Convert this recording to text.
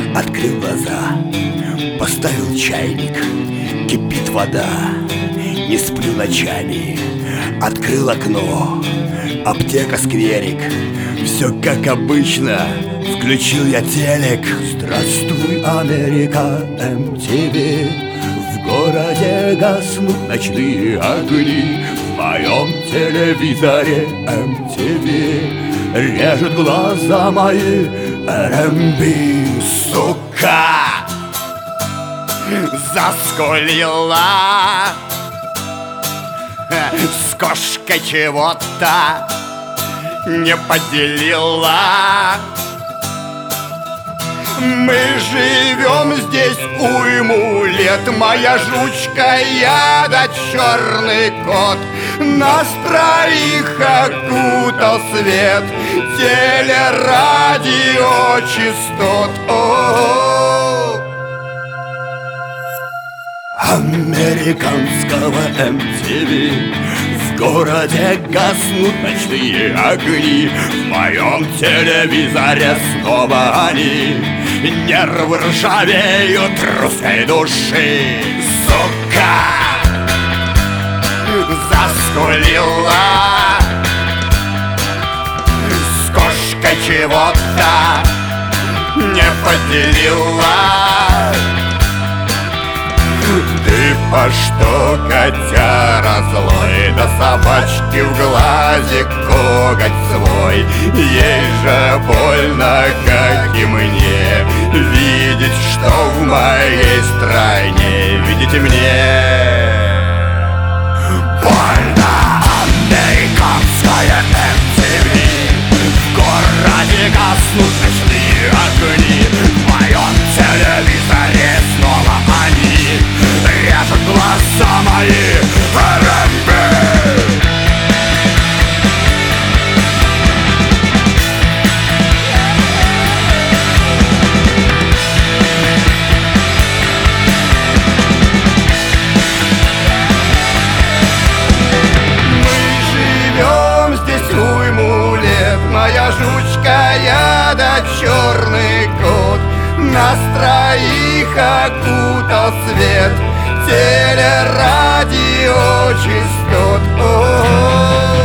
Открыл глаза, поставил чайник, кипит вода. Не сплю ночами, открыл окно, аптека, скверик. Все как обычно, включил я телек. Здравствуй, Америка, MTV. В городе гаснут ночные огни. В моем телевизоре MTV. Режет глаза мои R&B. Сука заскулила с кошкой, чего-то не поделила. Мы живем здесь уйму лет. Моя жучка, я да черный кот. Нас троих окутал свет телерадиочастот. Американского MTV. В городе гаснут ночные огни. В моем телевизоре снова они. Нервы ржавеют русской души. Сука заскулила с кошкой, чего-то не поделила. Ты по что, котяра злой, да собачки в глазик коготь свой. Ей же больно, как и мне, видеть, что в моей стране, видите мне. Больно, американская MTV. В городе гаснут ночные огни. В моем телевизоре снова они. Режут глаза мои R&B. Моя жучка, я да черный кот. Нас троих окутал свет телерадиочастот.